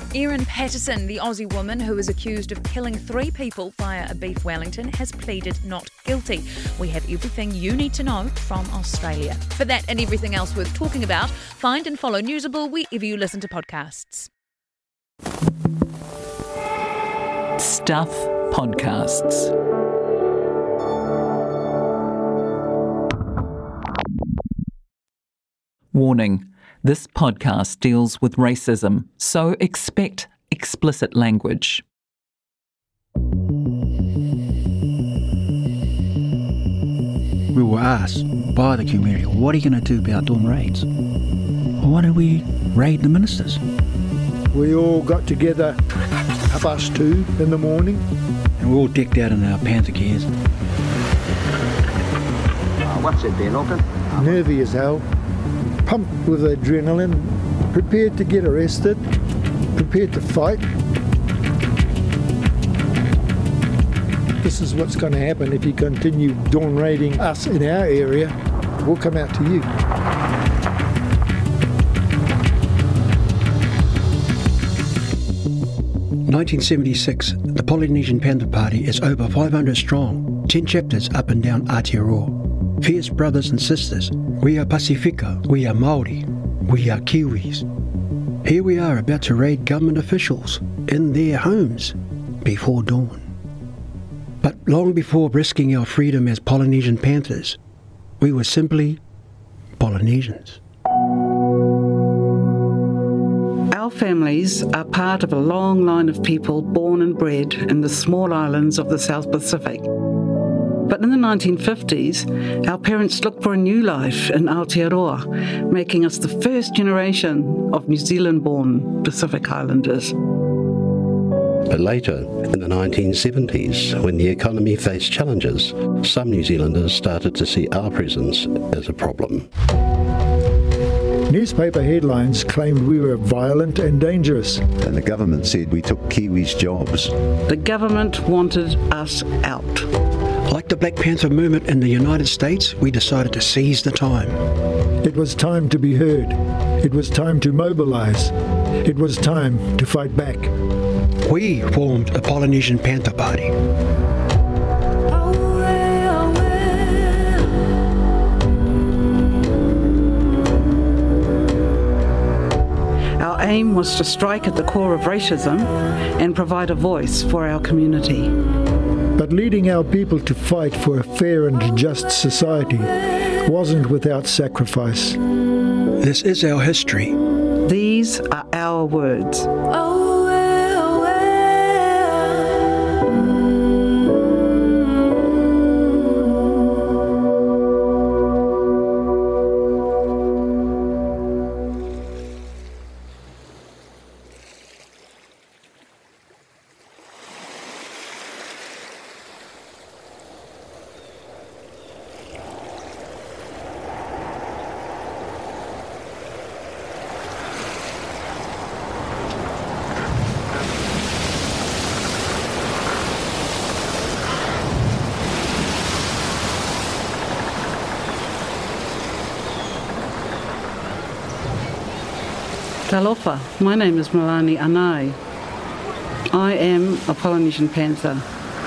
Erin Patterson, the Aussie woman who is accused of killing 3 people via a beef Wellington, has pleaded not guilty. We have everything you need to know from Australia. For that and everything else worth talking about, find and follow Newsable wherever you listen to podcasts. Stuff Podcasts. Warning. This podcast deals with racism, so expect explicit language. We were asked by the community, what are you going to do about dawn raids? Why don't we raid the ministers? We all got together, 2:30 in the morning. And we're all decked out in our panther gears. What's it been, Auckland? Nervy as hell, pumped with adrenaline, prepared to get arrested, prepared to fight. This is what's going to happen if you continue dawn raiding us in our area. We'll come out to you. In 1976, the Polynesian Panther Party is over 500 strong, 10 chapters up and down Aotearoa. Fierce brothers and sisters, we are Pasifika, we are Māori, we are Kiwis. Here we are about to raid government officials in their homes before dawn. But long before risking our freedom as Polynesian Panthers, we were simply Polynesians. Our families are part of a long line of people born and bred in the small islands of the South Pacific. But in the 1950s, our parents looked for a new life in Aotearoa, making us the first generation of New Zealand-born Pacific Islanders. But later, in the 1970s, when the economy faced challenges, some New Zealanders started to see our presence as a problem. Newspaper headlines claimed we were violent and dangerous. And the government said we took Kiwis' jobs. The government wanted us out. Like the Black Panther movement in the United States, we decided to seize the time. It was time to be heard. It was time to mobilise. It was time to fight back. We formed a Polynesian Panther Party. Our aim was to strike at the core of racism and provide a voice for our community. But leading our people to fight for a fair and just society wasn't without sacrifice. This is our history. These are our words. Talofa, my name is Milani Anai. I am a Polynesian Panther.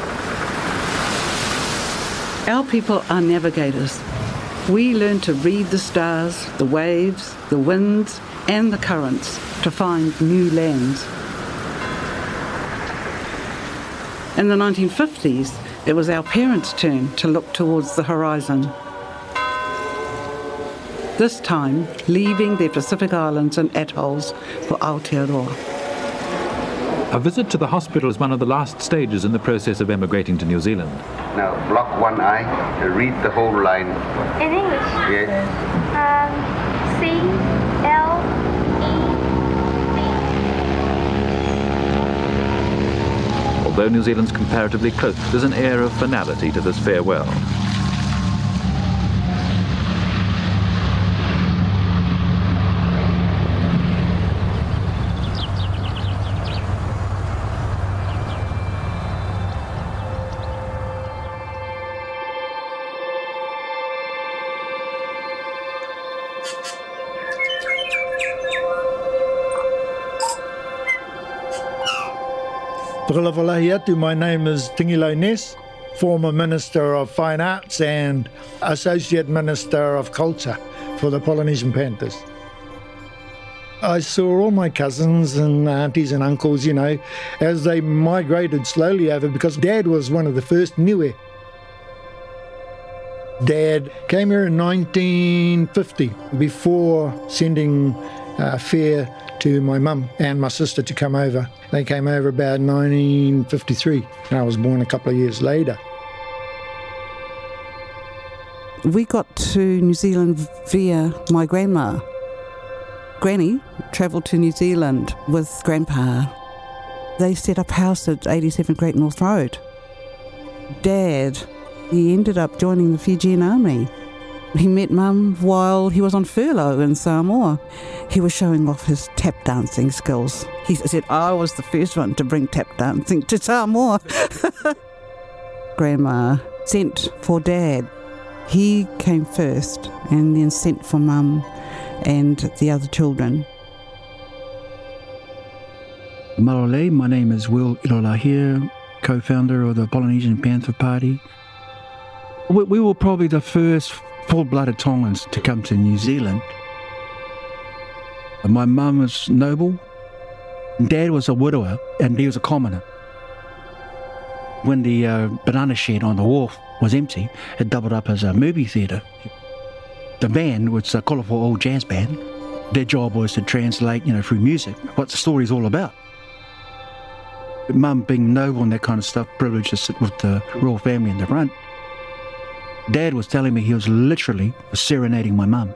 Our people are navigators. We learn to read the stars, the waves, the winds, and the currents to find new lands. In the 1950s, it was our parents' turn to look towards the horizon. This time, leaving their Pacific Islands and atolls for Aotearoa. A visit to the hospital is one of the last stages in the process of emigrating to New Zealand. Now, block one eye, read the whole line. In English? Yes. C-L-E-D. Although New Zealand's comparatively close, there's an air of finality to this farewell. Whakalawalahi atu, my name is Tingilo Ness, former Minister of Fine Arts and Associate Minister of Culture for the Polynesian Panthers. I saw all my cousins and aunties and uncles, as they migrated slowly over, because Dad was one of the first niue. Dad came here in 1950, before sending fare to my mum and my sister to come over. They came over about 1953, and I was born a couple of years later. We got to New Zealand via my grandma. Granny travelled to New Zealand with Grandpa. They set up house at 87 Great North Road. Dad, he ended up joining the Fijian Army. He met Mum while he was on furlough in Samoa. He was showing off his tap dancing skills. He said, I was the first one to bring tap dancing to Samoa. Grandma sent for Dad. He came first and then sent for Mum and the other children. Marole, my name is Will Ilolahia, co-founder of the Polynesian Panther Party. We were probably the first full-blooded Tongans to come to New Zealand. My mum was noble, Dad was a widower, and he was a commoner. When the banana shed on the wharf was empty, it doubled up as a movie theatre. The band was a colourful old jazz band. Their job was to translate, through music, what the story's all about. Mum, being noble and that kind of stuff, privileged to sit with the royal family in the front. Dad was telling me he was literally serenading my mum.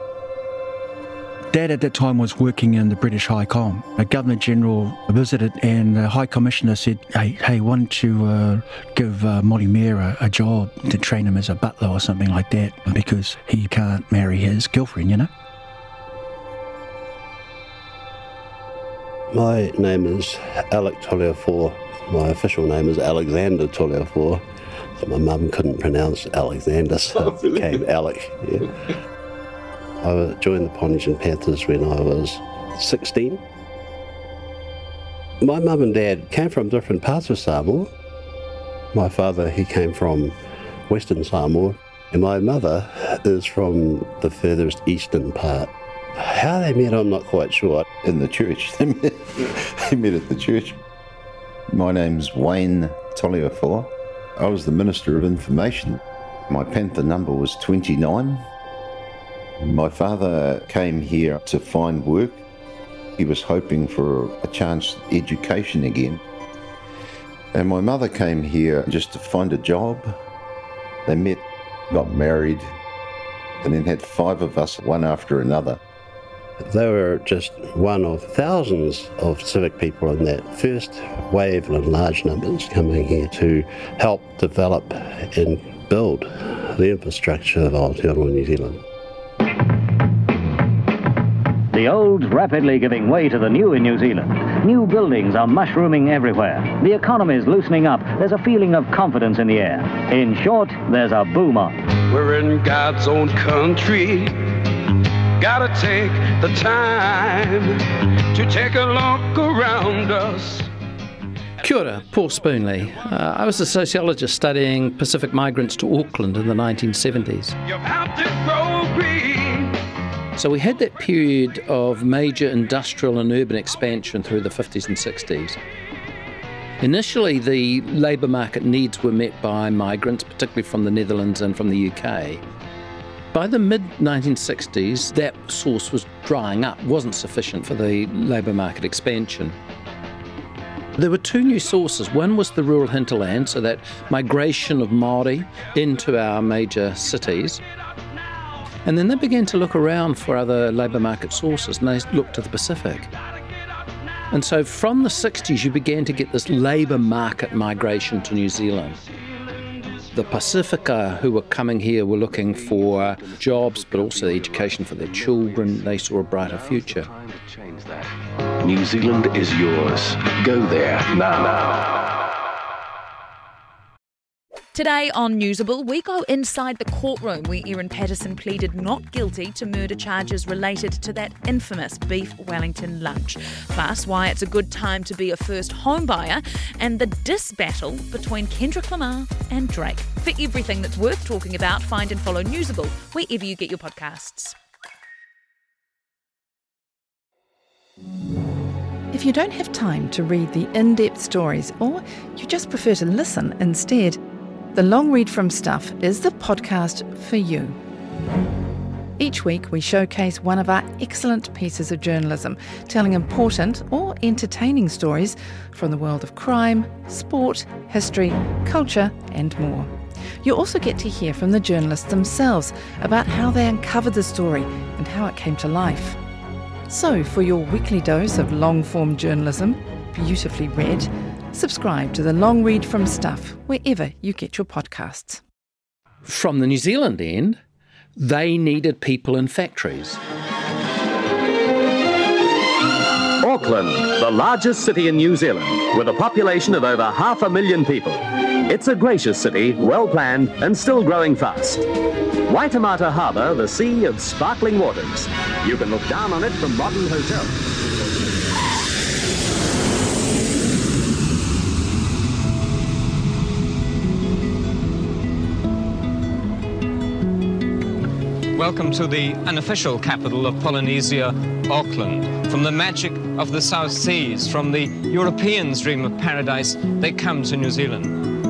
Dad at that time was working in the British High Com. A Governor-General visited and the High Commissioner said, hey, why don't you give Molly Mayer a job to train him as a butler or something like that, because he can't marry his girlfriend, My name is Alec Toliafor. My official name is Alexander Toliafor. So my mum couldn't pronounce Alexander, so it became Alec. Yeah. I joined the Polynesian Panthers when I was 16. My mum and dad came from different parts of Samoa. My father, he came from Western Samoa, and my mother is from the furthest eastern part. How they met, I'm not quite sure. In the church. They met at the church. My name's Wayne Toliafor. I was the Minister of Information. My Panther number was 29. My father came here to find work. He was hoping for a chance at education again. And my mother came here just to find a job. They met, got married, and then had 5 of us, one after another. They were just one of thousands of civic people in that first wave in large numbers coming here to help develop and build the infrastructure of Aotearoa New Zealand. The old's rapidly giving way to the new in New Zealand. New buildings are mushrooming everywhere. The economy's loosening up. There's a feeling of confidence in the air. In short, there's a boom on. We're in God's own country. Gotta take the time to take a look around us. Kia ora, Paul Spoonley. I was a sociologist studying Pacific migrants to Auckland in the 1970s. You have to grow green. So we had that period of major industrial and urban expansion through the 50s and 60s. Initially, the labour market needs were met by migrants, particularly from the Netherlands and from the UK. By the mid-1960s, that source was drying up, wasn't sufficient for the labour market expansion. There were 2 new sources. One was the rural hinterland, so that migration of Māori into our major cities. And then they began to look around for other labour market sources, and they looked to the Pacific. And so from the 60s, you began to get this labour market migration to New Zealand. The Pacifica who were coming here were looking for jobs, but also education for their children. They saw a brighter future. New Zealand is yours. Go there now. Today on Newsable, we go inside the courtroom where Erin Patterson pleaded not guilty to murder charges related to that infamous beef Wellington lunch. Plus, why it's a good time to be a first home buyer and the diss battle between Kendrick Lamar and Drake. For everything that's worth talking about, find and follow Newsable wherever you get your podcasts. If you don't have time to read the in-depth stories or you just prefer to listen instead, The Long Read from Stuff is the podcast for you. Each week we showcase one of our excellent pieces of journalism, telling important or entertaining stories from the world of crime, sport, history, culture and more. You also get to hear from the journalists themselves about how they uncovered the story and how it came to life. So, for your weekly dose of long-form journalism, beautifully read, subscribe to The Long Read from Stuff wherever you get your podcasts. From the New Zealand end, they needed people in factories. Auckland, the largest city in New Zealand, with a population of over 500,000 people. It's a gracious city, well-planned and still growing fast. Waitemata Harbour, the sea of sparkling waters. You can look down on it from modern hotels. Welcome to the unofficial capital of Polynesia, Auckland. From the magic of the South Seas, from the Europeans' dream of paradise, they come to New Zealand.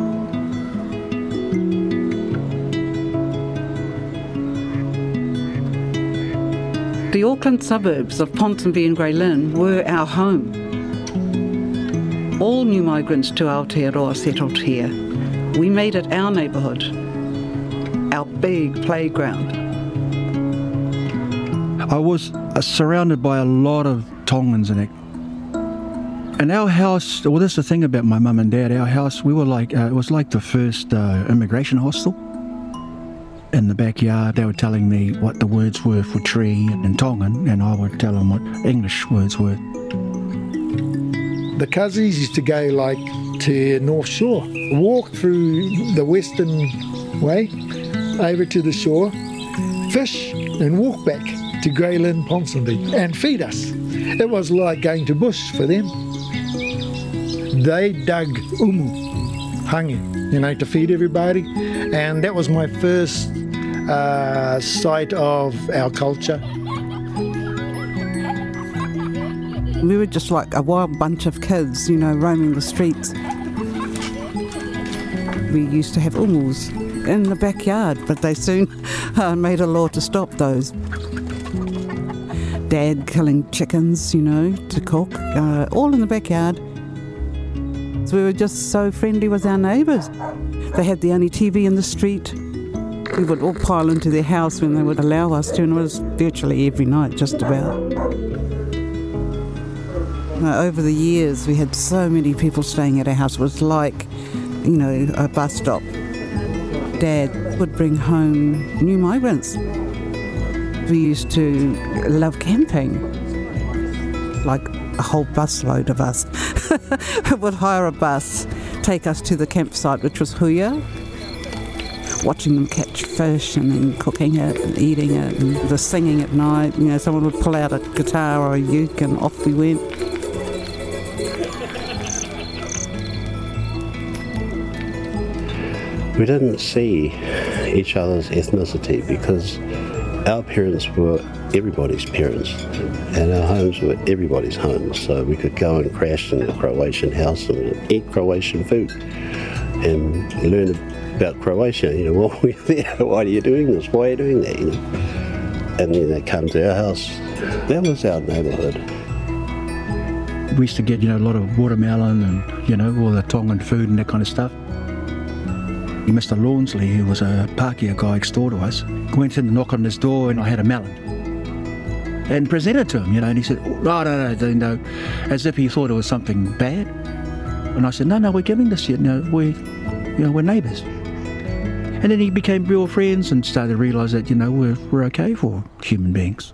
The Auckland suburbs of Ponsonby and Grey Lynn were our home. All new migrants to Aotearoa settled here. We made it our neighbourhood, our big playground. I was surrounded by a lot of Tongans and our house, well, that's the thing about my mum and dad, our house, we were like, it was like the first immigration hostel. In the backyard, they were telling me what the words were for tree in Tongan, and I would tell them what English words were. The cousins used to go like to North Shore, walk through the western way over to the shore, fish and walk back to Grey Lynn, Ponsonby, and feed us. It was like going to bush for them. They dug umu, hangi, to feed everybody, and that was my first sight of our culture. We were just like a wild bunch of kids, roaming the streets. We used to have umus in the backyard, but they soon made a law to stop those. Dad killing chickens, to cook, all in the backyard. So we were just so friendly with our neighbours. They had the only TV in the street. We would all pile into their house when they would allow us to, and it was virtually every night, just about. Over the years, we had so many people staying at our house. It was like, a bus stop. Dad would bring home new migrants. We used to love camping, like a whole busload of us. We would hire a bus, take us to the campsite, which was Huia, watching them catch fish and then cooking it and eating it and the singing at night. Someone would pull out a guitar or a uke and off we went. We didn't see each other's ethnicity because our parents were everybody's parents and our homes were everybody's homes, so we could go and crash in a Croatian house and eat Croatian food and learn about Croatia. While we're there, why are you doing this? Why are you doing that? And then they come to our house. That was our neighbourhood. We used to get, a lot of watermelon and, all the Tongan food and that kind of stuff. Mr. Lawnsley, who was a Pākehā guy next door to us, went in to knock on his door and I had a melon. And presented to him, and he said, oh, no, as if he thought it was something bad. And I said, no, we're giving this, we're neighbours. And then he became real friends and started to realise that, we're okay for human beings.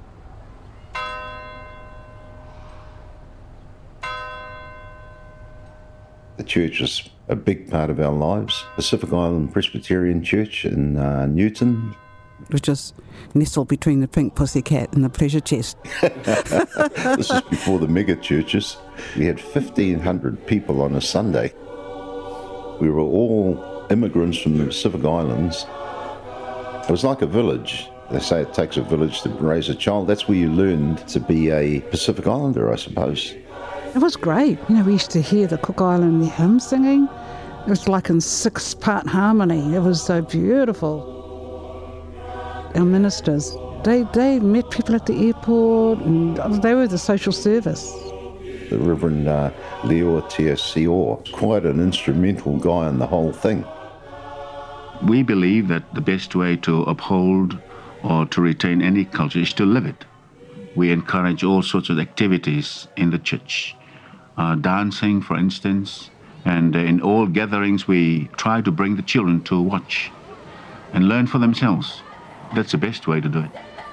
The church is a big part of our lives. Pacific Island Presbyterian Church in Newton. Which is nestled between the Pink Pussycat and the Pleasure Chest. This is before the mega churches. We had 1,500 people on a Sunday. We were all immigrants from the Pacific Islands. It was like a village. They say it takes a village to raise a child. That's where you learned to be a Pacific Islander, I suppose. It was great. You know, we used to hear the Cook Island hymn singing. It was like in 6-part harmony. It was so beautiful. Our ministers, they met people at the airport, and they were the social service. The Reverend Leo Tiasior, quite an instrumental guy in the whole thing. We believe that the best way to uphold or to retain any culture is to live it. We encourage all sorts of activities in the church. Dancing, for instance, and in all gatherings we try to bring the children to watch and learn for themselves. That's the best way to do it.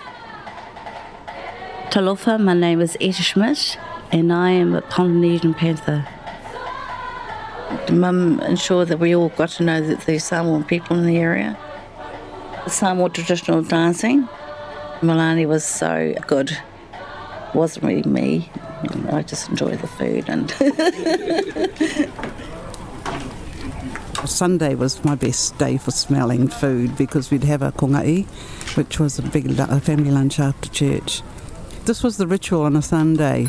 Talofa, my name is Etta Schmidt, and I am a Polynesian Panther. Mum ensured that we all got to know that the Samoan people in the area. The Samoan traditional dancing. Milani was so good. It wasn't really me. I just enjoy the food and Sunday was my best day for smelling food because we'd have a kongai, which was a big family lunch after church. This was the ritual on a Sunday.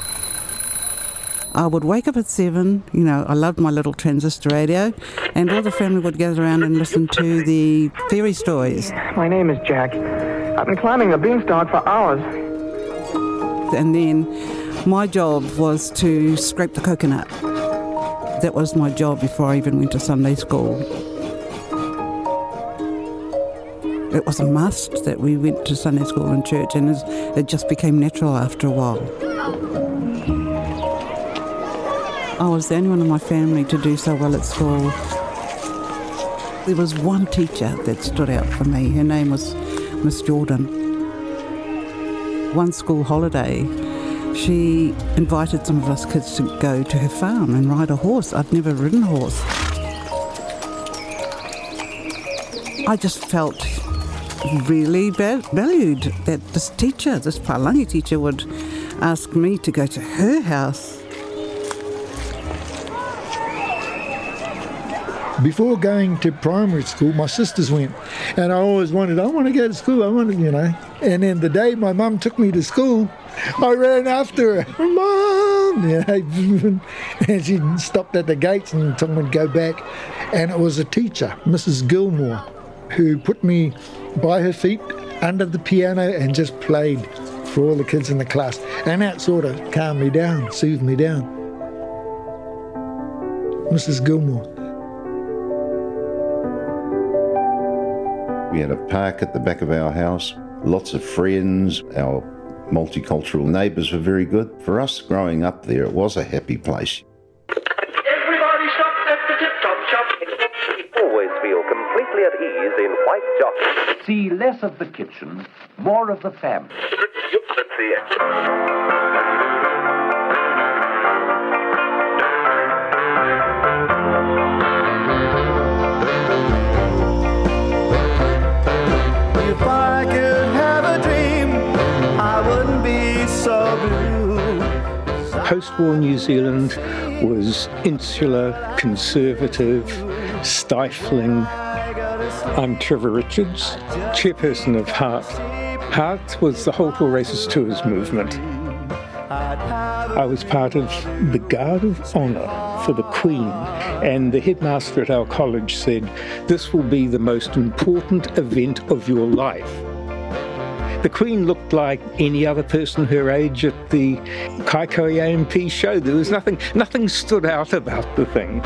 I would wake up at 7, you know, I loved my little transistor radio, and all the family would gather around and listen to the fairy stories. My name is Jack. I've been climbing the beanstalk for hours. And then my job was to scrape the coconut. That was my job before I even went to Sunday school. It was a must that we went to Sunday school and church, and it just became natural after a while. I was the only one in my family to do so well at school. There was one teacher that stood out for me. Her name was Miss Jordan. One school holiday, she invited some of us kids to go to her farm and ride a horse. I'd never ridden a horse. I just felt really valued that this teacher, this Palangi teacher, would ask me to go to her house. Before going to primary school, my sisters went, and I always wanted, I want to go to school, you know. And then the day my mum took me to school, I ran after her, Mum, you know, and she stopped at the gates and told me to go back. And it was a teacher, Mrs. Gilmore, who put me by her feet under the piano and just played for all the kids in the class. And that sort of calmed me down, soothed me down. Mrs. Gilmore. We had a park at the back of our house, lots of friends. Our multicultural neighbours were very good. For us growing up there, it was a happy place. Everybody stop at the tip-top shop. Always feel completely at ease in white jockey. See less of the kitchen, more of the family. If I could have a dream, I wouldn't be so blue. Post-war New Zealand was insular, conservative, stifling. I'm Trevor Richards, chairperson of HEART. HEART was the Whole Tour Racist Tours movement. I was part of the Guard of Honour for the Queen, and the headmaster at our college said, "This will be the most important event of your life." The Queen looked like any other person her age at the Kaikoai AMP show. There was nothing stood out about the thing.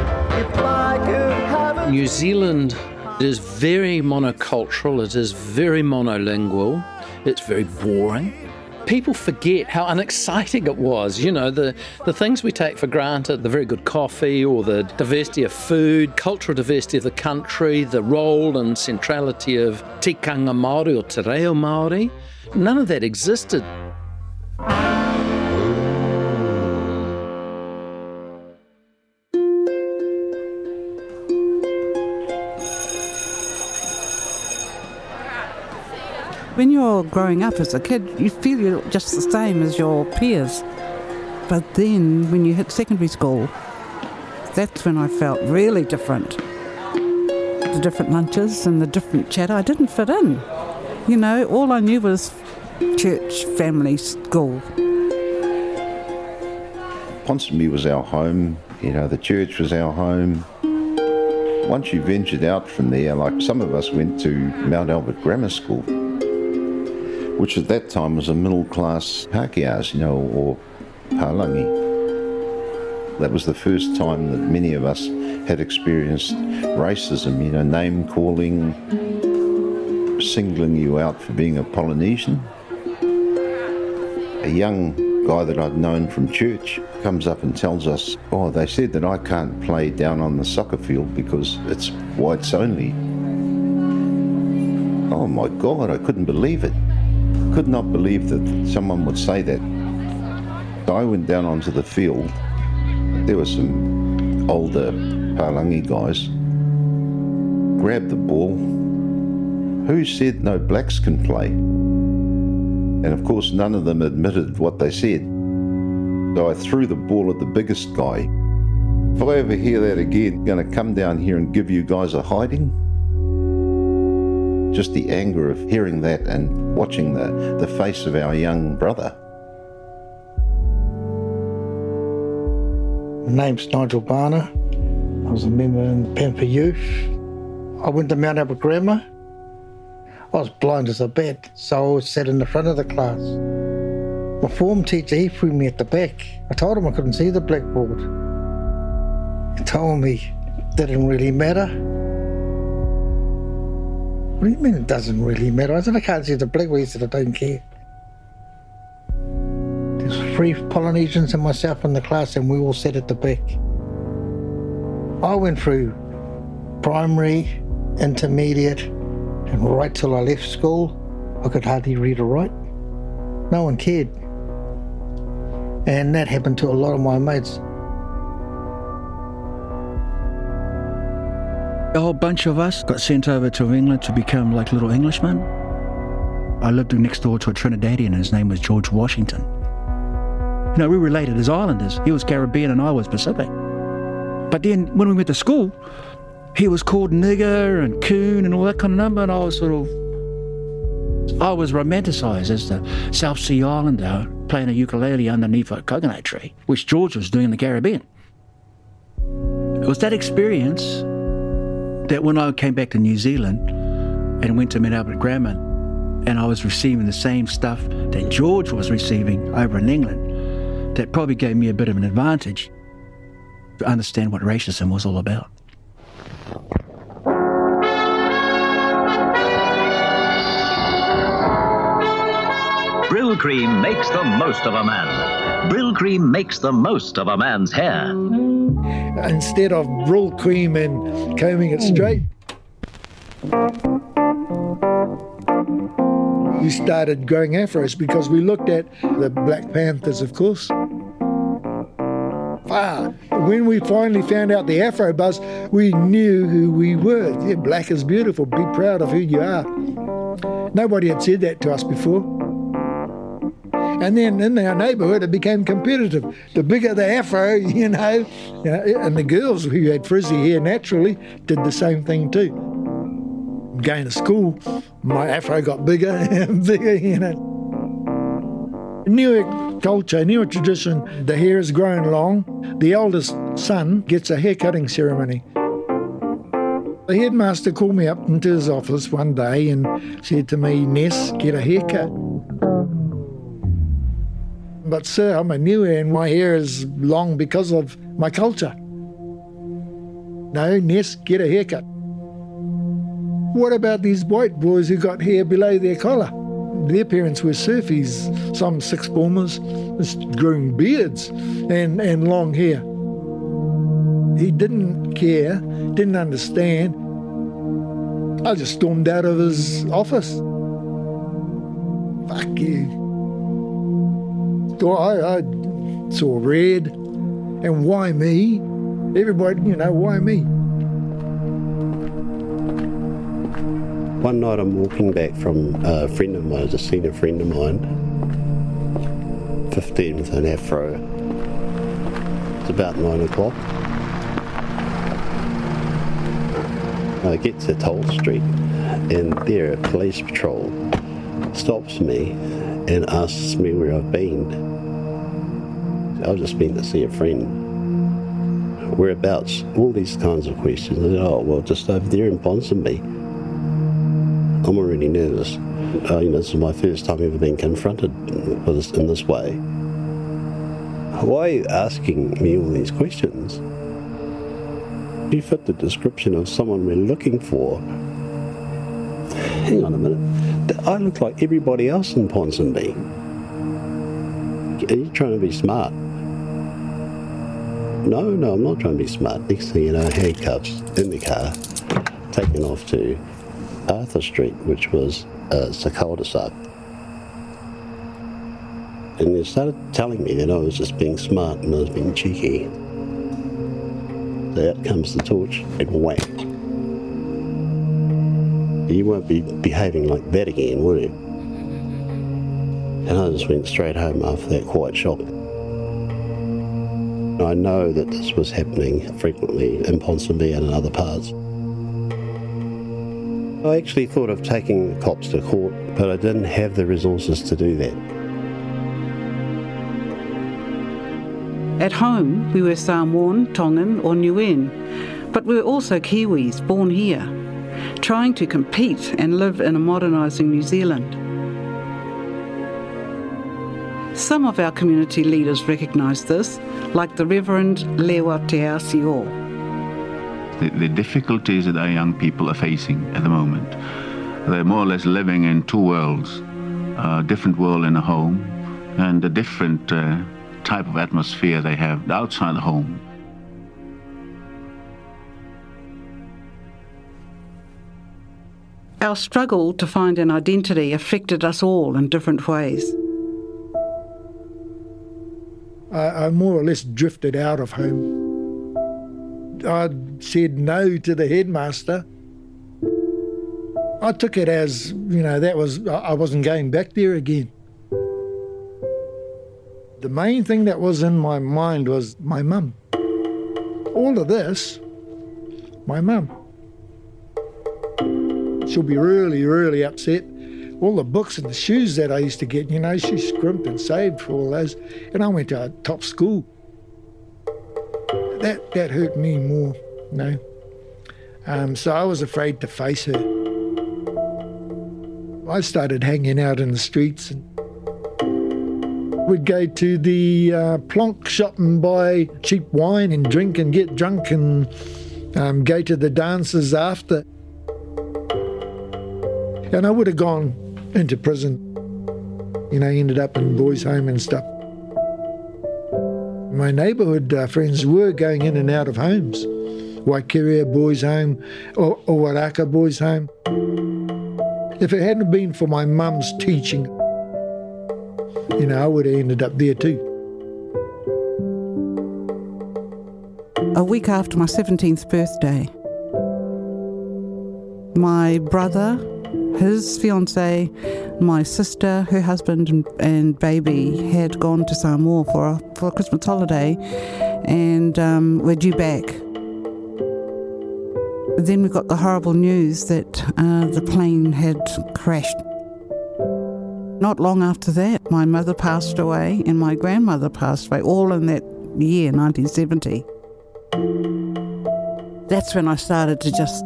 New Zealand is very monocultural, it is very monolingual, it's very boring. People forget how unexciting it was. You know, the things we take for granted, the very good coffee or the diversity of food, cultural diversity of the country, the role and centrality of tikanga Māori or te reo Māori, none of that existed. When you're growing up as a kid, you feel you're just the same as your peers. But then when you hit secondary school, that's when I felt really different. The different lunches and the different chatter, I didn't fit in. You know, all I knew was church, family, school. Ponsonby was our home, you know, the church was our home. Once you ventured out from there, like some of us went to Mount Albert Grammar School, which at that time was a middle-class Pākehās, you know, or Pālangi. That was the first time that many of us had experienced racism, you know, name-calling, singling you out for being a Polynesian. A young guy that I'd known from church comes up and tells us, oh, they said that I can't play down on the soccer field because it's whites only. Oh my God, I couldn't believe it. Could not believe that someone would say that. I went down onto the field. There were some older Pālangi guys. Grabbed the ball. Who said no blacks can play? And of course none of them admitted what they said. So I threw the ball at the biggest guy. If I ever hear that again, I'm going to come down here and give you guys a hiding. Just the anger of hearing that and watching the face of our young brother. My name's Nigel Barner. I was a member in the Pampa Youth. I went to Mount Albert Grammar. I was blind as a bat, so I always sat in the front of the class. My form teacher, he threw me at the back. I told him I couldn't see the blackboard. He told me it didn't really matter. What do you mean it doesn't really matter? I said, I can't see the blackboard. He said, I don't care. There's 3 Polynesians and myself in the class, and we all sat at the back. I went through primary, intermediate, and right till I left school, I could hardly read or write. No one cared. And that happened to a lot of my mates. A whole bunch of us got sent over to England to become like little Englishmen. I lived next door to a Trinidadian, and his name was George Washington. You know, we related as islanders. He was Caribbean and I was Pacific. But then when we went to school, he was called nigger and coon and all that kind of number, and I was romanticised as the South Sea Islander playing a ukulele underneath a coconut tree, which George was doing in the Caribbean. It was that experience that when I came back to New Zealand and went to Mount Albert Grammar, and I was receiving the same stuff that George was receiving over in England, that probably gave me a bit of an advantage to understand what racism was all about. Brill Cream makes the most of a man. Brill Cream makes the most of a man's hair. Instead of Brill Cream and combing it straight, we started growing afros because we looked at the Black Panthers, of course. When we finally found out the Afro Buzz, we knew who we were. Yeah, black is beautiful. Be proud of who you are. Nobody had said that to us before. And then in our neighbourhood, it became competitive. The bigger the afro, you know, and the girls who had frizzy hair naturally did the same thing too. Going to school, my afro got bigger and bigger, you know. Niue culture, Niue tradition, the hair is grown long. The eldest son gets a hair cutting ceremony. The headmaster called me up into his office one day and said to me, Ness, get a haircut. But sir, I'm a Niue and my hair is long because of my culture. No, Ness, get a haircut. What about these white boys who got hair below their collar? Their parents were surfies, some sixth formers, growing beards and long hair. He didn't care, didn't understand. I just stormed out of his office. Fuck you. I saw red, and why me? Everybody, you know, why me? One night I'm walking back from a friend of mine, a senior friend of mine, 15 with an afro. It's about 9 o'clock. I get to Toll Street and there a police patrol stops me and asks me where I've been. I've just been to see a friend. Whereabouts? All these kinds of questions. I said, oh, well, just over there in Ponsonby. I'm already nervous. This is my first time ever being confronted in this way. Why are you asking me all these questions? You fit the description of someone we're looking for. Hang on a minute. I look like everybody else in Ponsonby. Are you trying to be smart? No, I'm not trying to be smart. Next thing you know, handcuffs in the car, taken off to Arthur Street, which was a cul-de-sac. And they started telling me that I was just being smart and I was being cheeky. So out comes the torch and whack. You won't be behaving like that again, will you? And I just went straight home after that, quite shocked. I know that this was happening frequently in Ponsonby and in other parts. I actually thought of taking the cops to court, but I didn't have the resources to do that. At home, we were Samoan, Tongan or Niuean, but we were also Kiwis, born here, trying to compete and live in a modernising New Zealand. Some of our community leaders recognise this, like the Reverend Lewa Te Asio. The difficulties that our young people are facing at the moment, they're more or less living in two worlds, a different world in a home and a different type of atmosphere they have outside the home. Our struggle to find an identity affected us all in different ways. I more or less drifted out of home. I said no to the headmaster. I took it as, I wasn't going back there again. The main thing that was in my mind was my mum. All of this, my mum. She'll be really, really upset. All the books and the shoes that I used to get, she scrimped and saved for all those. And I went to a top school. That hurt me more, So I was afraid to face her. I started hanging out in the streets and we'd go to the plonk shop and buy cheap wine and drink and get drunk and go to the dances after. And I would have gone into prison, ended up in boys' home and stuff. My neighbourhood friends were going in and out of homes, Waikeria boys' home or Waraka boys' home. If it hadn't been for my mum's teaching, I would have ended up there too. A week after my 17th birthday, my brother, his fiancée, my sister, her husband and baby had gone to Samoa for a Christmas holiday and we're due back. Then we got the horrible news that the plane had crashed. Not long after that, my mother passed away and my grandmother passed away, all in that year, 1970. That's when I started to just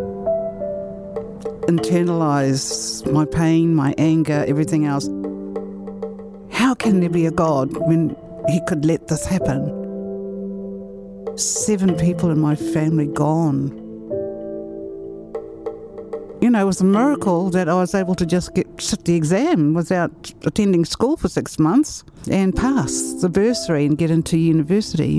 internalise my pain, my anger, everything else. How can there be a God when he could let this happen? 7 people in my family gone. It was a miracle that I was able to just sit the exam without attending school for 6 months and pass the bursary and get into university,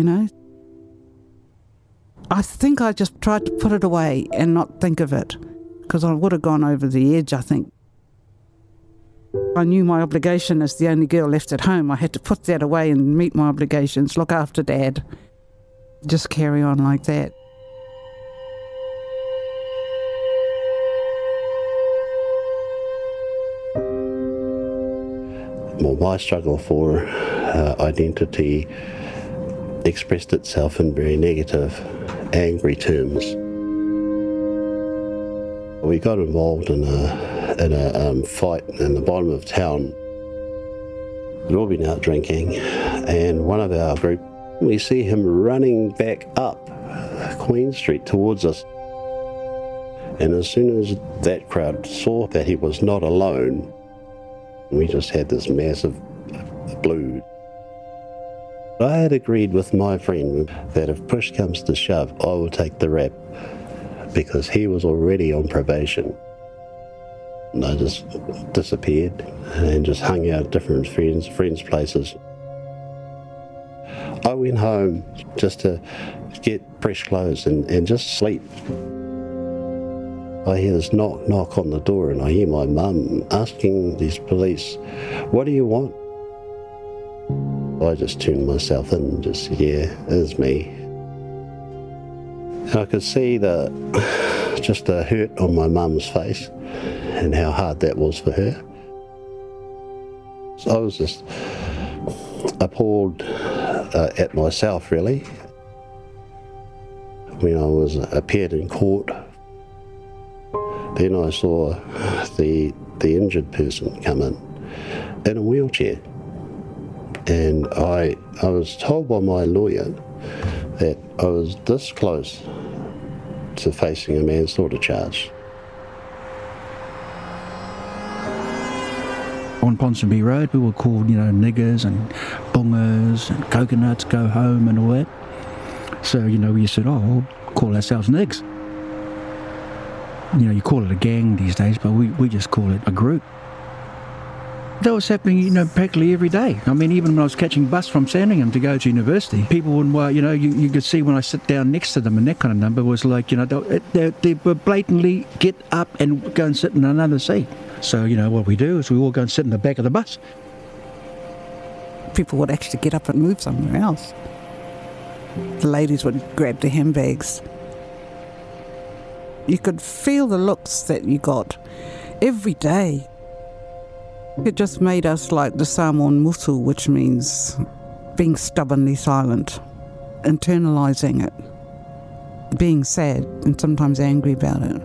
I think I just tried to put it away and not think of it, because I would have gone over the edge, I think. I knew my obligation as the only girl left at home. I had to put that away and meet my obligations, look after Dad, just carry on like that. Well, my struggle for identity expressed itself in very negative, angry terms. We got involved in a fight in the bottom of town. We'd all been out drinking, and one of our group, we see him running back up Queen Street towards us. And as soon as that crowd saw that he was not alone, we just had this massive blue. I had agreed with my friend that if push comes to shove, I will take the rap, because he was already on probation. And I just disappeared and just hung out at different friends' places. I went home just to get fresh clothes and just sleep. I hear this knock on the door, and I hear my mum asking these police, "What do you want?" I just tuned myself in and just said, "Yeah, it is me." And I could see just the hurt on my mum's face and how hard that was for her. So I was just appalled at myself, really. When I appeared in court, then I saw the injured person come in a wheelchair. And I was told by my lawyer that I was this close to facing a manslaughter charge. On Ponsonby Road, we were called, niggers and bungers and coconuts, go home and all that. So, we said, we'll call ourselves nigs. You call it a gang these days, but we just call it a group. That was happening, practically every day. I mean, even when I was catching bus from Sandringham to go to university, people wouldn't, you could see when I sit down next to them, and that kind of number was like, they were blatantly get up and go and sit in another seat. So, what we do is we all go and sit in the back of the bus. People would actually get up and move somewhere else. The ladies would grab their handbags. You could feel the looks that you got every day. It just made us like the Samoan mutu, which means being stubbornly silent, internalising it, being sad and sometimes angry about it.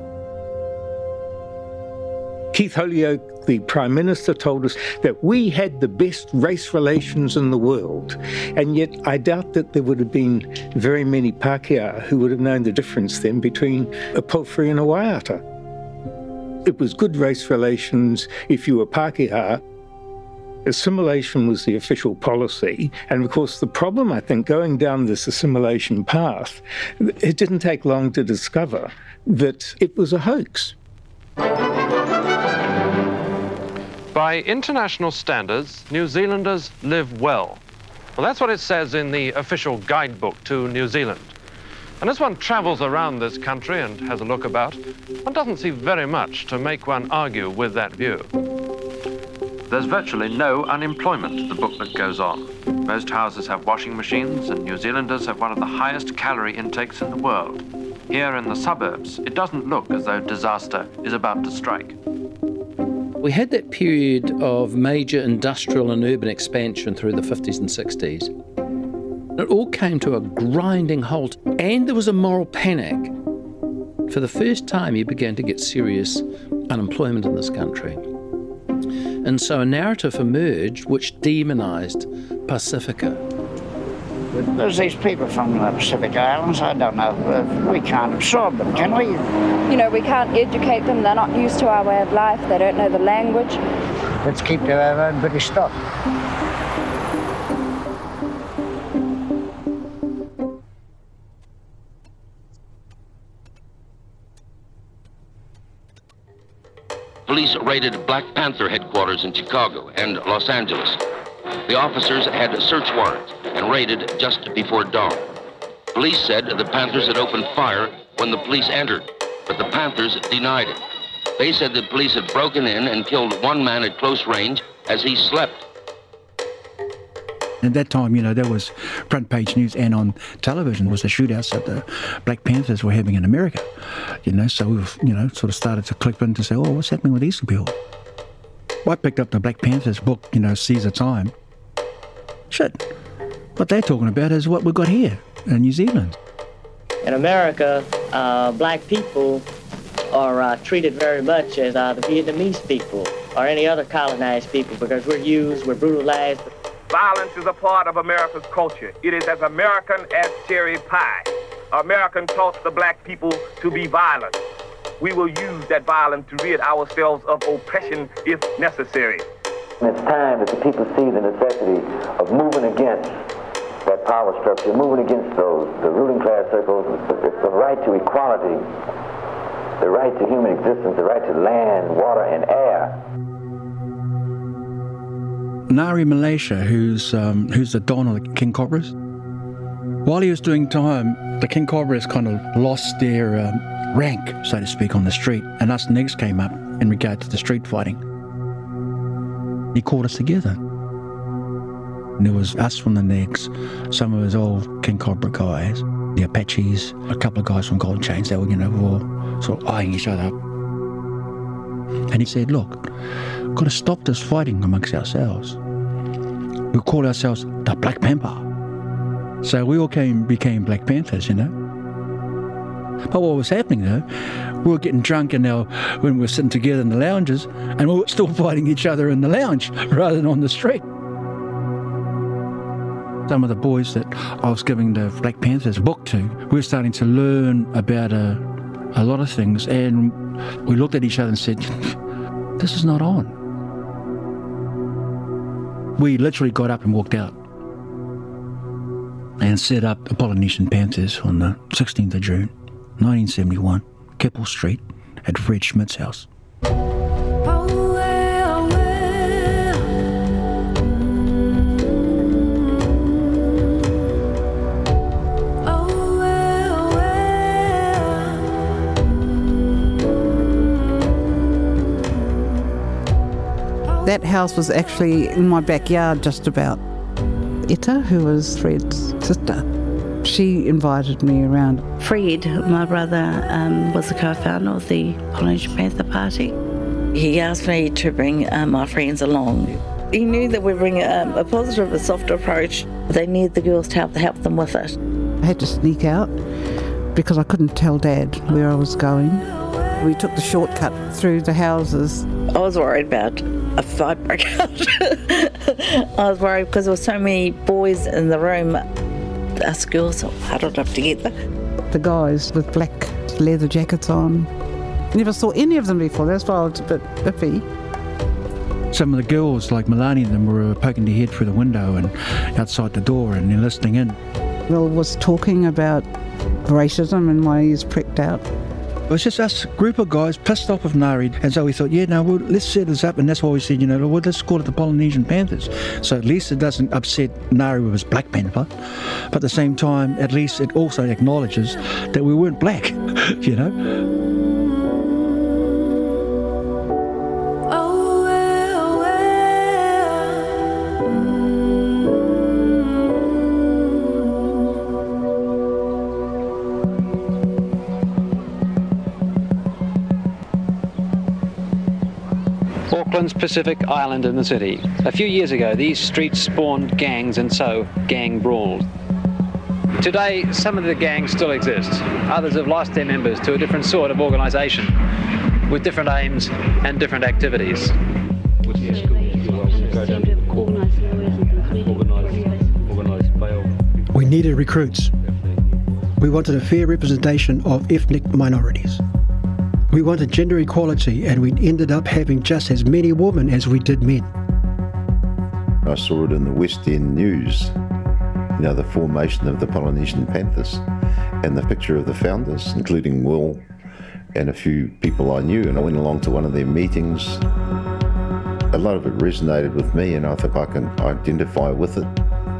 Keith Holyoake, the Prime Minister, told us that we had the best race relations in the world, and yet I doubt that there would have been very many Pākehā who would have known the difference then between a Pōwhiri and a Waiata. It was good race relations if you were Pākehā. Assimilation was the official policy, and of course the problem, I think, going down this assimilation path, it didn't take long to discover that it was a hoax. By international standards, New Zealanders live well. Well, that's what it says in the official guidebook to New Zealand. And as one travels around this country and has a look about, one doesn't see very much to make one argue with that view. There's virtually no unemployment, the booklet goes on. Most houses have washing machines, and New Zealanders have one of the highest calorie intakes in the world. Here in the suburbs, it doesn't look as though disaster is about to strike. We had that period of major industrial and urban expansion through the 50s and 60s. It all came to a grinding halt, and there was a moral panic. For the first time, you began to get serious unemployment in this country. And so a narrative emerged which demonised Pacifica. There's these people from the Pacific Islands, I don't know, we can't absorb them, can we? We can't educate them, they're not used to our way of life, they don't know the language. Let's keep to our own British stock. Police raided Black Panther headquarters in Chicago and Los Angeles. The officers had search warrants and raided just before dawn. Police said the Panthers had opened fire when the police entered, but the Panthers denied it. They said the police had broken in and killed one man at close range as he slept. At that time, there was front page news, and on television was the shootouts that the Black Panthers were having in America. So we, sort of started to click in to say, what's happening with these people? I picked up the Black Panthers book, Caesar Time. Shit, what they're talking about is what we've got here in New Zealand. In America, black people are treated very much as the Vietnamese people or any other colonized people because we're brutalized. Violence is a part of America's culture. It is as American as cherry pie. American taught the black people to be violent. We will use that violence to rid ourselves of oppression if necessary. It's time that the people see the necessity of moving against that power structure, moving against the ruling class circles. It's the right to equality, the right to human existence, the right to land, water, and air. Ngāri Malaysia, who's the Don of the King Cobras, while he was doing time, the King Cobras kind of lost their rank, so to speak, on the street, and us Negs came up in regard to the street fighting. He called us together. And there was us from the Negs, some of his old King Cobra guys, the Apaches, a couple of guys from Golden Chains that were, all sort of eyeing each other up. And he said, look, we've got to stop this fighting amongst ourselves. We call ourselves the Black Panther. So we all became Black Panthers, But what was happening though, we were getting drunk when we were sitting together in the lounges, and we were still fighting each other in the lounge rather than on the street. Some of the boys that I was giving the Black Panthers book to, we were starting to learn about a lot of things, and we looked at each other and said, this is not on. We literally got up and walked out and set up the Polynesian Panthers on the 16th of June, 1971, Keppel Street at Fred Schmidt's house. That house was actually in my backyard just about. Etta, who was Fred's sister, she invited me around. Fred, my brother, was the co-founder of the Polynesian Panther Party. He asked me to bring my friends along. He knew that we bring a positive, a softer approach. They needed the girls to help them with it. I had to sneak out because I couldn't tell Dad where I was going. We took the shortcut through the houses. I was worried about a fight broke out. I was worried because there were so many boys in the room. Us girls all huddled up together. The guys with black leather jackets on. Never saw any of them before. That's why I was a bit iffy. Some of the girls, like Milani and them, were poking their head through the window and outside the door and they're listening in. Will was talking about racism and my ears pricked out. It was just us group of guys pissed off with Ngāri, and so we thought, let's set this up, and that's why we said, let's call it the Polynesian Panthers. So at least it doesn't upset Ngāri with his Black Panther, but at the same time, at least it also acknowledges that we weren't black, Auckland's Pacific Island in the city. A few years ago, these streets spawned gangs and so gang brawls. Today, some of the gangs still exist. Others have lost their members to a different sort of organisation with different aims and different activities. We needed recruits. We wanted a fair representation of ethnic minorities. We wanted gender equality, and we ended up having just as many women as we did men. I saw it in the West End News, the formation of the Polynesian Panthers, and the picture of the founders, including Will and a few people I knew, and I went along to one of their meetings. A lot of it resonated with me, and I thought I can identify with it.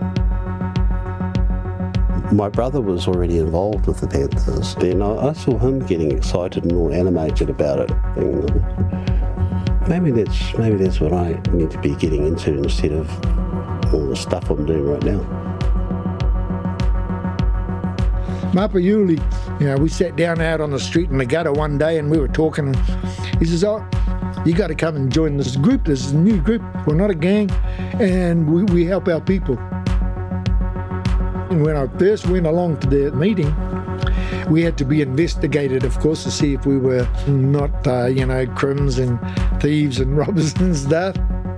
My brother was already involved with the Panthers. Then I saw him getting excited and all animated about it. Maybe that's what I need to be getting into instead of all the stuff I'm doing right now. Mapa Yuli, we sat down out on the street in the gutter one day and we were talking. He says, You got to come and join this group. This is a new group. We're not a gang, and we help our people. And when I first went along to the meeting, we had to be investigated, of course, to see if we were not, crims and thieves and robbers and stuff.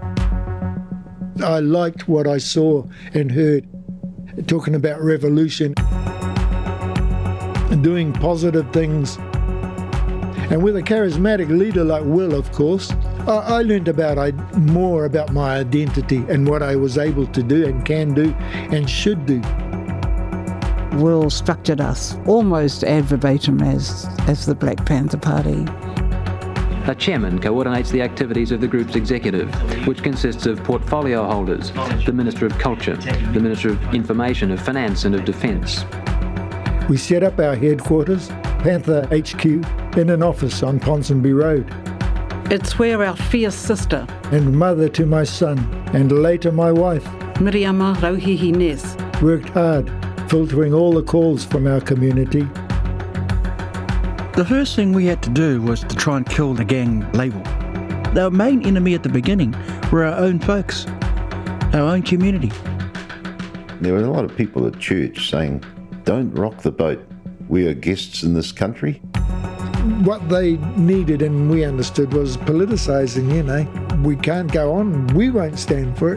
I liked what I saw and heard, talking about revolution and doing positive things. And with a charismatic leader like Will, of course, I learned more about my identity and what I was able to do and can do and should do. Will structured us almost ad verbatim as the Black Panther Party. A chairman coordinates the activities of the group's executive, which consists of portfolio holders, the Minister of Culture, the Minister of Information, of Finance and of Defence. We set up our headquarters, Panther HQ, in an office on Ponsonby Road. It's where our fierce sister and mother to my son, and later my wife, Miriama Rauhihi Ness, worked hard, filtering all the calls from our community. The first thing we had to do was to try and kill the gang label. Our main enemy at the beginning were our own folks, our own community. There were a lot of people at church saying, "Don't rock the boat. We are guests in this country." What they needed and we understood was politicising, We can't go on. We won't stand for it.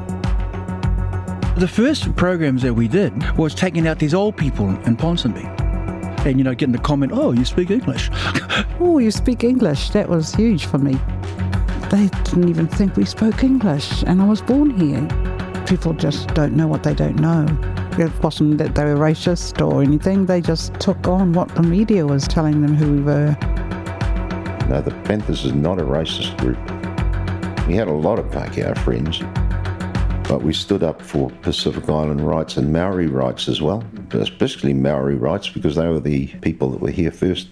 The first programs that we did was taking out these old people in Ponsonby. And, getting the comment, "Oh, you speak English." Oh, you speak English. That was huge for me. They didn't even think we spoke English, and I was born here. People just don't know what they don't know. It wasn't that they were racist or anything. They just took on what the media was telling them who we were. No, the Panthers is not a racist group. We had a lot of Pākehā friends, but we stood up for Pacific Island rights and Maori rights as well, especially Maori rights because they were the people that were here first.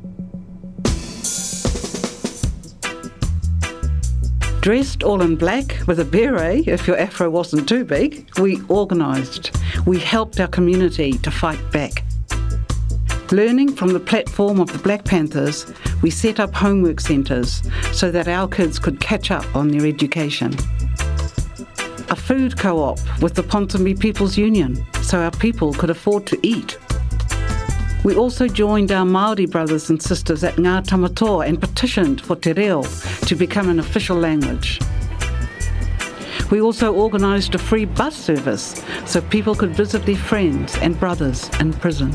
Dressed all in black with a beret, if your afro wasn't too big, we organised. We helped our community to fight back. Learning from the platform of the Black Panthers, we set up homework centres so that our kids could catch up on their education. A food co-op with the Ponsonby People's Union so our people could afford to eat. We also joined our Māori brothers and sisters at Ngā Tamatoa and petitioned for Te Reo to become an official language. We also organised a free bus service so people could visit their friends and brothers in prison.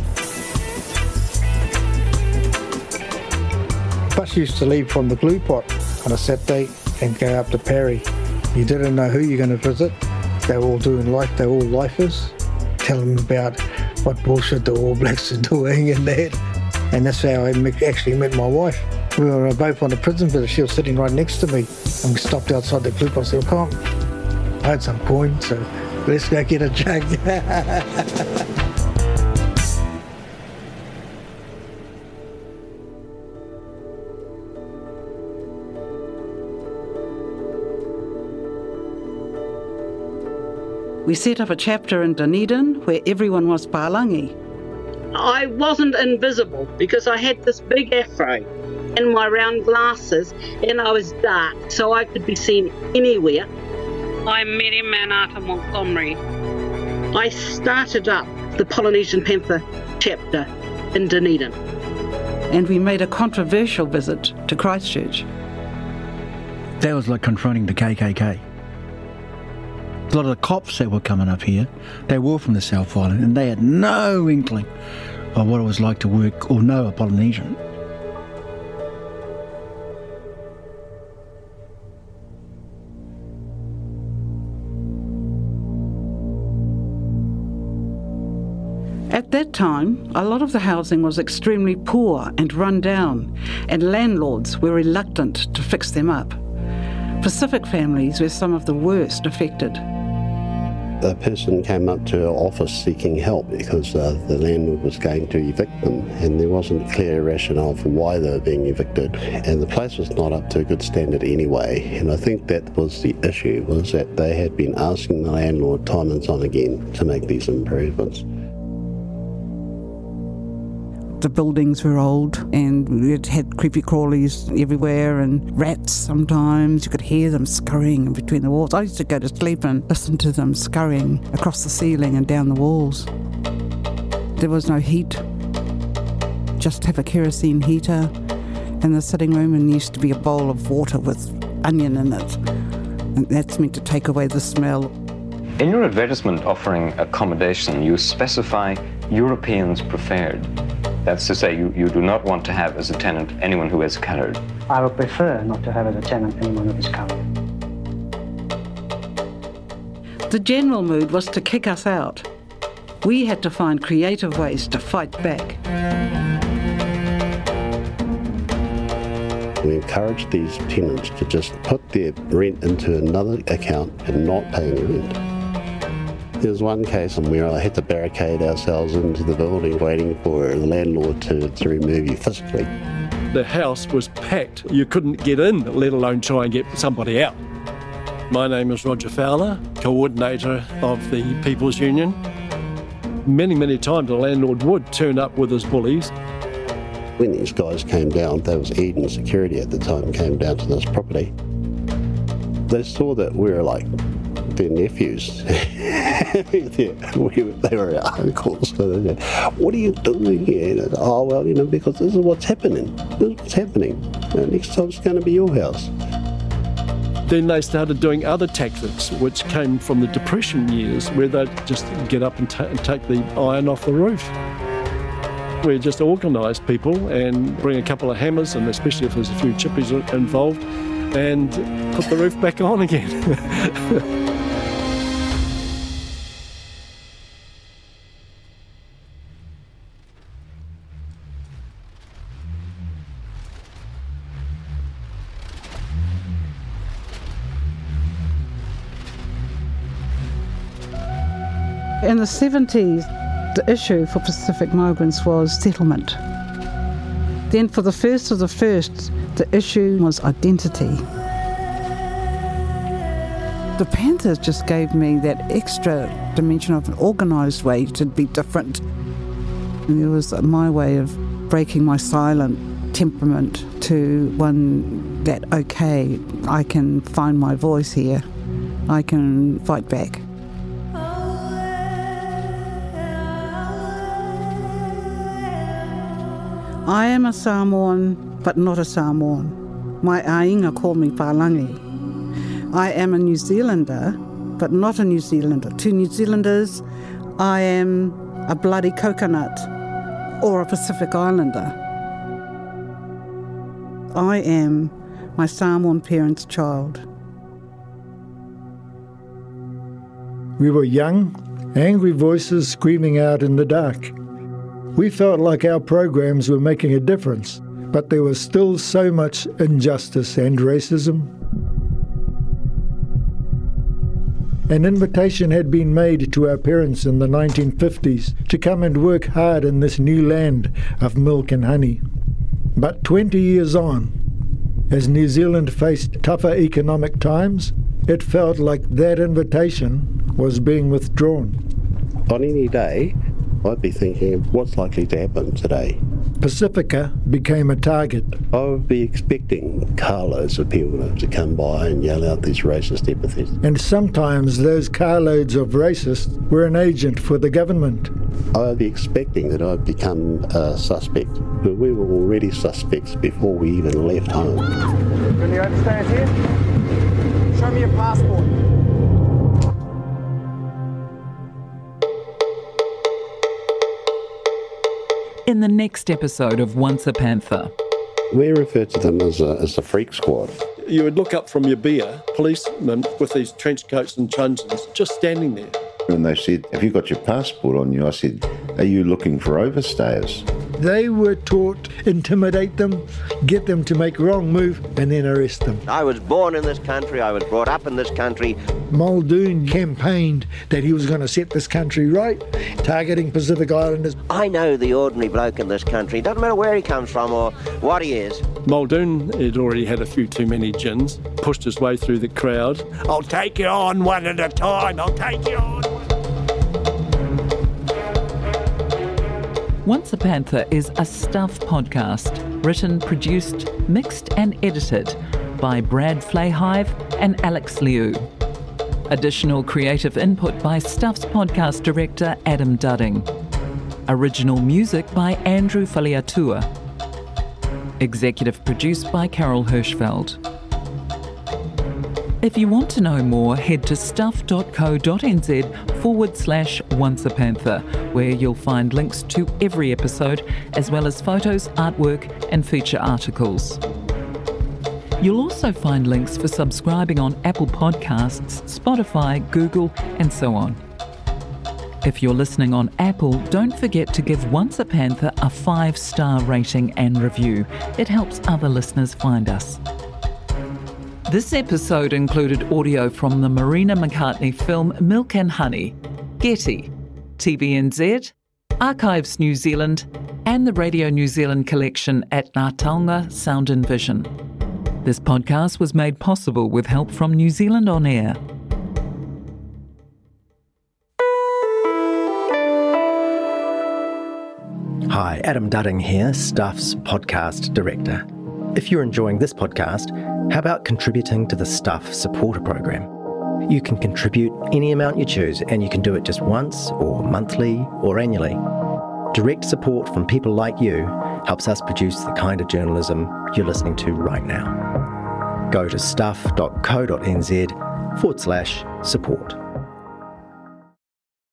Bus used to leave from the Glue Pot on a Saturday and go up to Parry. You didn't know who you're going to visit. They were all doing life, they were all lifers. Tell them about what bullshit the All Blacks are doing and that. And that's how I actually met my wife. We were both on a prison bed. She was sitting right next to me. And we stopped outside the Glue Pot. I said, "Come on." I had some coin, so let's go get a jug. We set up a chapter in Dunedin where everyone was Pālangi. I wasn't invisible because I had this big afro and my round glasses and I was dark so I could be seen anywhere. I'm Mary Manata Montgomery. I started up the Polynesian Panther chapter in Dunedin. And we made a controversial visit to Christchurch. That was like confronting the KKK. A lot of the cops that were coming up here, they were from the South Island and they had no inkling of what it was like to work or know a Polynesian. At that time, a lot of the housing was extremely poor and run down, and landlords were reluctant to fix them up. Pacific families were some of the worst affected. A person came up to our office seeking help because the landlord was going to evict them, and there wasn't a clear rationale for why they were being evicted, and the place was not up to a good standard anyway. And I think that was the issue, was that they had been asking the landlord time and time again to make these improvements. The buildings were old and it had creepy crawlies everywhere and rats sometimes. You could hear them scurrying in between the walls. I used to go to sleep and listen to them scurrying across the ceiling and down the walls. There was no heat. Just have a kerosene heater in the sitting room, and there used to be a bowl of water with onion in it. And that's meant to take away the smell. In your advertisement offering accommodation, you specify Europeans preferred. That's to say, you do not want to have as a tenant anyone who is coloured. I would prefer not to have as a tenant anyone who is coloured. The general mood was to kick us out. We had to find creative ways to fight back. We encouraged these tenants to just put their rent into another account and not pay any rent. There was one case where I had to barricade ourselves into the building waiting for the landlord to remove you physically. The house was packed. You couldn't get in, let alone try and get somebody out. My name is Roger Fowler, coordinator of the People's Union. Many, many times the landlord would turn up with his bullies. When these guys came down, there was Eden Security at the time, came down to this property. They saw that we were like their nephews. They were our uncles. So they said, "What are you doing here?" And, "Oh, well, because this is what's happening. This is what's happening. Next time it's going to be your house." Then they started doing other tactics, which came from the Depression years, where they'd just get up and take the iron off the roof. We just organise people and bring a couple of hammers, and especially if there's a few chippies involved, and put the roof back on again. In the 70s, the issue for Pacific migrants was settlement. Then for the first of the first, the issue was identity. The Panthers just gave me that extra dimension of an organised way to be different. And it was my way of breaking my silent temperament to one that, okay, I can find my voice here. I can fight back. I am a Samoan, but not a Samoan. My ainga call me Palangi. I am a New Zealander, but not a New Zealander. To New Zealanders, I am a bloody coconut or a Pacific Islander. I am my Samoan parents' child. We were young, angry voices screaming out in the dark. We felt like our programs were making a difference, but there was still so much injustice and racism. An invitation had been made to our parents in the 1950s to come and work hard in this new land of milk and honey. But 20 years on, as New Zealand faced tougher economic times, it felt like that invitation was being withdrawn. On any day, I'd be thinking, what's likely to happen today? Pacifica became a target. I would be expecting carloads of people to come by and yell out these racist epithets. And sometimes those carloads of racists were an agent for the government. I'd be expecting that I'd become a suspect, but we were already suspects before we even left home. Can you understand here? Show me your passport. In the next episode of Once a Panther. We refer to them as the freak squad. You would look up from your beer, policemen with these trench coats and truncheons just standing there. When they said, "Have you got your passport on you?" I said, "Are you looking for overstayers?" They were taught, intimidate them, get them to make a wrong move, and then arrest them. I was born in this country, I was brought up in this country. Muldoon campaigned that he was going to set this country right, targeting Pacific Islanders. I know the ordinary bloke in this country, doesn't matter where he comes from or what he is. Muldoon had already had a few too many gins, pushed his way through the crowd. "I'll take you on one at a time, I'll take you on." Once a Panther is a Stuff podcast, written, produced, mixed and edited by Brad Flayhive and Alex Liu. Additional creative input by Stuff's podcast director Adam Dudding. Original music by Andrew Faliatua. Executive produced by Carol Hirschfeld. If you want to know more, head to stuff.co.nz/Once a Panther, where you'll find links to every episode, as well as photos, artwork and feature articles. You'll also find links for subscribing on Apple Podcasts, Spotify, Google and so on. If you're listening on Apple, don't forget to give Once a Panther a 5-star rating and review. It helps other listeners find us. This episode included audio from the Marina McCartney film Milk and Honey, Getty, TVNZ, Archives New Zealand, and the Radio New Zealand collection at Ngā Taonga Sound and Vision. This podcast was made possible with help from New Zealand On Air. Hi, Adam Dudding here, Stuff's podcast director. If you're enjoying this podcast, how about contributing to the Stuff supporter program? You can contribute any amount you choose, and you can do it just once, or monthly, or annually. Direct support from people like you helps us produce the kind of journalism you're listening to right now. Go to stuff.co.nz/support.